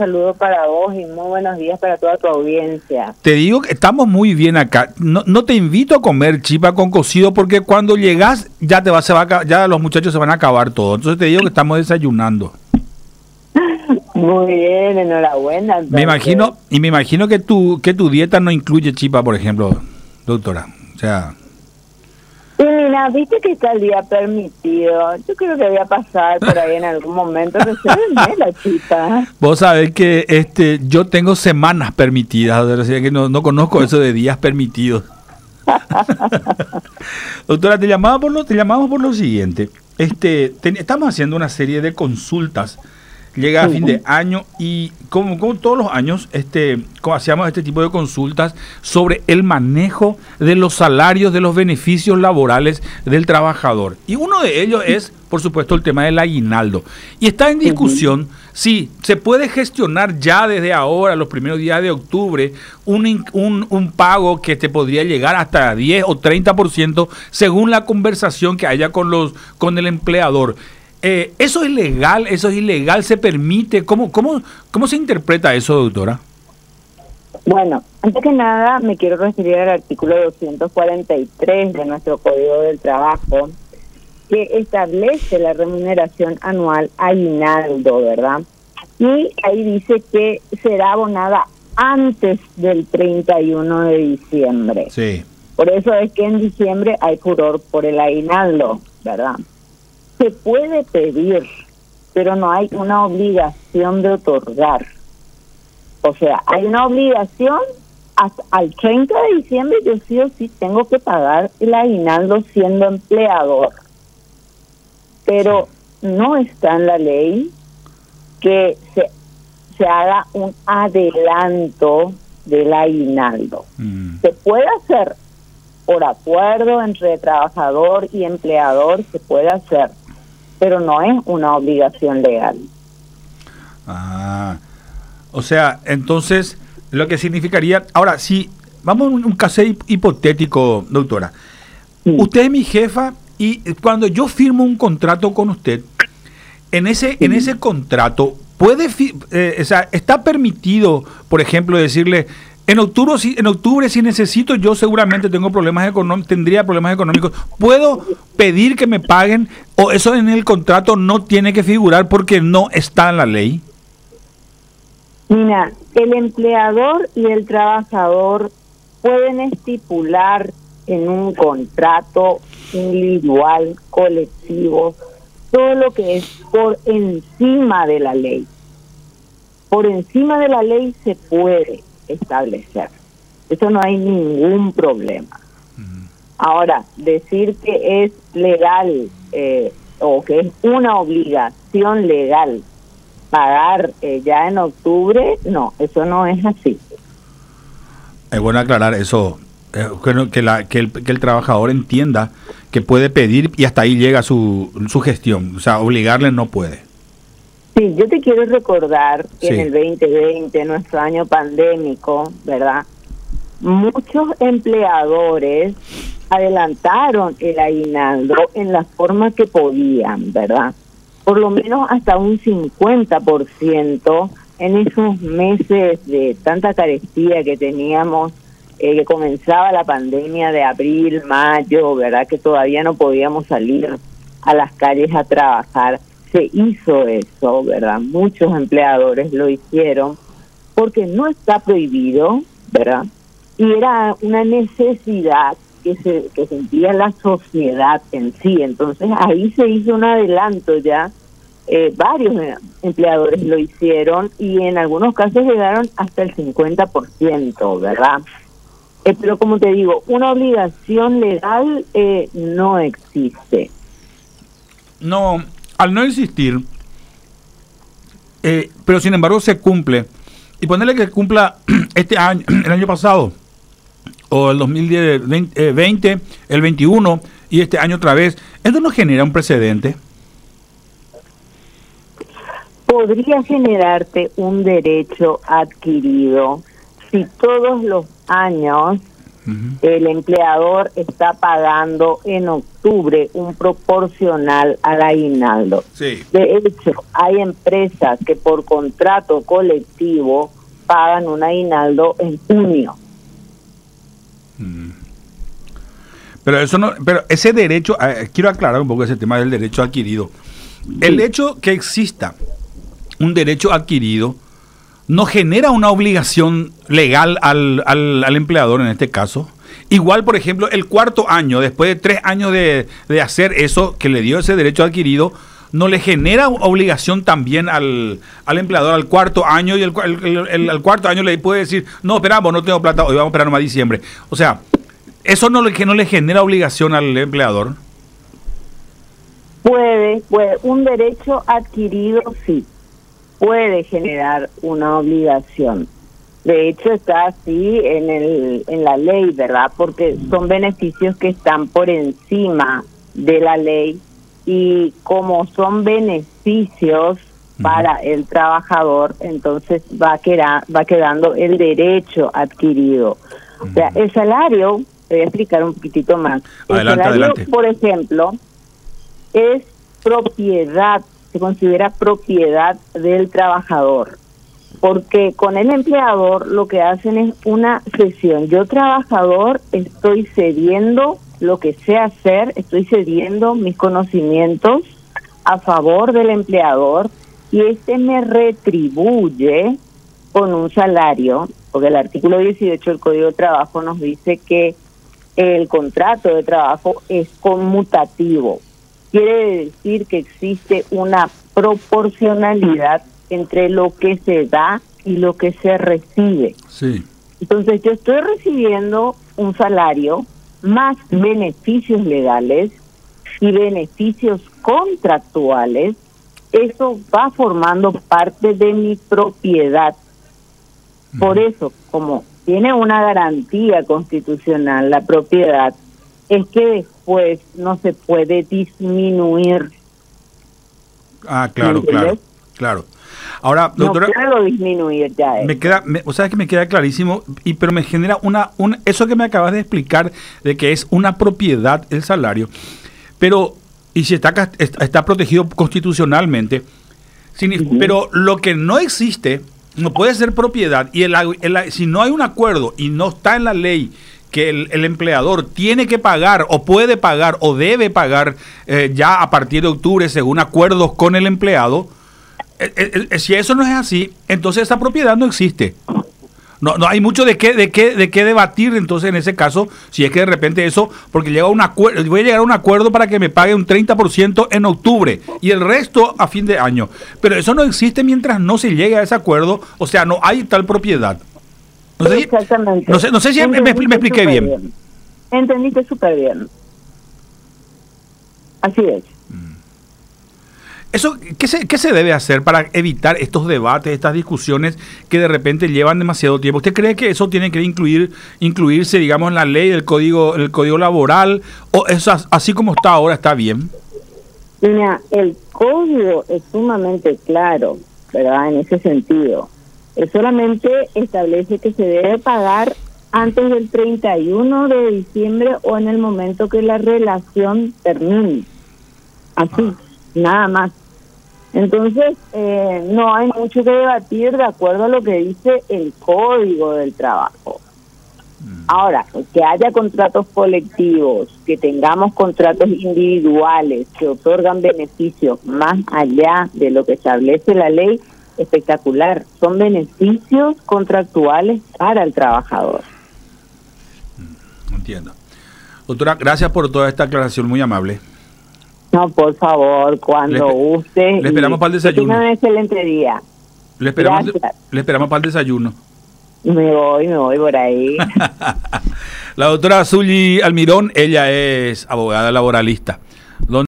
saludo para vos y muy buenos días para toda tu audiencia. Te digo que estamos muy bien acá. No te invito a comer chipa con cocido porque cuando llegas ya ya los muchachos se van a acabar todo. Entonces te digo que estamos desayunando. Muy bien, enhorabuena. Entonces. Me imagino que tu dieta no incluye chipa, por ejemplo, doctora. O sea... Sí, mira, viste que está el día permitido. Yo creo que voy a pasar por ahí en algún momento que se vende la chipa. Vos sabés que yo tengo semanas permitidas, o sea que no conozco eso de días permitidos. Doctora, te llamamos por lo siguiente. Estamos haciendo una serie de consultas. Llega a fin de año y como todos los años como hacíamos este tipo de consultas sobre el manejo de los salarios, de los beneficios laborales del trabajador. Y uno de ellos es, por supuesto, el tema del aguinaldo. Y está en discusión si se puede gestionar ya desde ahora, los primeros días de octubre, un pago que te podría llegar hasta 10 o 30% según la conversación que haya con el empleador. ¿Eso es legal? ¿Eso es ilegal? ¿Se permite? ¿Cómo se interpreta eso, doctora? Bueno, antes que nada me quiero referir al artículo 243 de nuestro Código del Trabajo, que establece la remuneración anual aguinaldo, ¿verdad? Y ahí dice que será abonada antes del 31 de diciembre. Sí. Por eso es que en diciembre hay furor por el aguinaldo, ¿verdad? Se puede pedir, pero no hay una obligación de otorgar. O sea, hay una obligación hasta al 30 de diciembre, yo sí o sí tengo que pagar el aguinaldo siendo empleador. Pero no está en la ley que se haga un adelanto del aguinaldo. Se puede hacer por acuerdo entre trabajador y empleador, se puede hacer, pero no es una obligación legal. O sea, entonces, lo que significaría... Ahora, si vamos a un caso hipotético, doctora. Sí. Usted es mi jefa y cuando yo firmo un contrato con usted, en ese contrato, está permitido, por ejemplo, decirle... En octubre, si necesito, yo seguramente tendría problemas económicos. ¿Puedo pedir que me paguen o eso en el contrato no tiene que figurar porque no está en la ley? Mira, el empleador y el trabajador pueden estipular en un contrato individual, colectivo, todo lo que es por encima de la ley. Por encima de la ley se puede establecer. Eso no hay ningún problema. Ahora, decir que es legal o que es una obligación legal pagar ya en octubre, no, eso no es así. Es bueno aclarar eso, que el trabajador entienda que puede pedir y hasta ahí llega su gestión, o sea, obligarle no puede. Sí, yo te quiero recordar que en el 2020, nuestro año pandémico, ¿verdad? Muchos empleadores adelantaron el aguinaldo en la forma que podían, ¿verdad? Por lo menos hasta un 50% en esos meses de tanta carestía que teníamos, que comenzaba la pandemia de abril, mayo, ¿verdad? Que todavía no podíamos salir a las calles a trabajar. Se hizo eso, ¿verdad? Muchos empleadores lo hicieron porque no está prohibido, ¿verdad? Y era una necesidad que sentía la sociedad en sí. Entonces ahí se hizo un adelanto ya. Varios empleadores lo hicieron y en algunos casos llegaron hasta el 50%, ¿verdad? Pero como te digo, una obligación legal no existe. No. Al no existir, pero sin embargo se cumple, y ponerle que cumpla este año, el año pasado, o el 2020, el 21, y este año otra vez, ¿esto no genera un precedente? Podría generarte un derecho adquirido si todos los años el empleador está pagando en octubre un proporcional al aguinaldo. Sí. De hecho, hay empresas que por contrato colectivo pagan un aguinaldo en junio. Pero eso no, pero ese derecho, quiero aclarar un poco ese tema del derecho adquirido. El hecho que exista un derecho adquirido no genera una obligación legal al empleador en este caso. Igual, por ejemplo, el cuarto año, después de 3 años de hacer eso que le dio ese derecho adquirido, no le genera obligación también al empleador al cuarto año, y al cuarto año le puede decir, no, esperamos, no tengo plata, hoy vamos a esperar nomás diciembre. O sea, eso no le genera obligación al empleador. Puede, un derecho adquirido sí, puede generar una obligación. De hecho está así en la ley, ¿verdad? Porque son beneficios que están por encima de la ley, y como son beneficios para el trabajador, entonces va quedando el derecho adquirido. O sea, el salario, te voy a explicar un poquitito más. Adelante, el salario, adelante. por ejemplo, es propiedad, se considera propiedad del trabajador, porque con el empleador lo que hacen es una cesión. Yo, trabajador, estoy cediendo lo que sé hacer, estoy cediendo mis conocimientos a favor del empleador, y este me retribuye con un salario, porque el artículo 18 del Código de Trabajo nos dice que el contrato de trabajo es conmutativo. Quiere decir que existe una proporcionalidad entre lo que se da y lo que se recibe. Sí. Entonces, yo estoy recibiendo un salario más beneficios legales y beneficios contractuales. Eso va formando parte de mi propiedad. Por eso, como tiene una garantía constitucional la propiedad, es que después no se puede disminuir. Ah, claro, claro. Ahora, doctora, no puedo disminuir ya eso. O sea, que me queda clarísimo, pero me genera eso que me acabas de explicar, de que es una propiedad el salario, pero, y si está protegido constitucionalmente, pero lo que no existe, no puede ser propiedad, y si no hay un acuerdo y no está en la ley que el empleador tiene que pagar o puede pagar o debe pagar ya a partir de octubre según acuerdos con el empleado, si eso no es así, entonces esa propiedad no existe. No hay mucho de qué debatir entonces en ese caso, si es que de repente eso, porque voy a llegar a un acuerdo para que me pague un 30% en octubre y el resto a fin de año. Pero eso no existe mientras no se llegue a ese acuerdo, o sea, no hay tal propiedad. Exactamente. No sé si me expliqué bien. Entendiste súper bien. Así es. Eso, ¿qué se debe hacer para evitar estos debates, estas discusiones que de repente llevan demasiado tiempo? ¿Usted cree que eso tiene que incluirse, digamos, en la ley, el código laboral, o eso así como está ahora está bien? Mira, el código es sumamente claro, ¿verdad? En ese sentido. Solamente establece que se debe pagar antes del 31 de diciembre o en el momento que la relación termine. Así, nada más. Entonces, no hay mucho que debatir de acuerdo a lo que dice el Código del Trabajo. Ahora, que haya contratos colectivos, que tengamos contratos individuales que otorgan beneficios más allá de lo que establece la ley, espectacular. Son beneficios contractuales para el trabajador. Entiendo. Doctora, gracias por toda esta aclaración, muy amable. No, por favor, cuando guste. Le esperamos para el desayuno. Que tenga un excelente día. Le esperamos para el desayuno. Me voy por ahí. La doctora Zully Almirón, ella es abogada laboralista.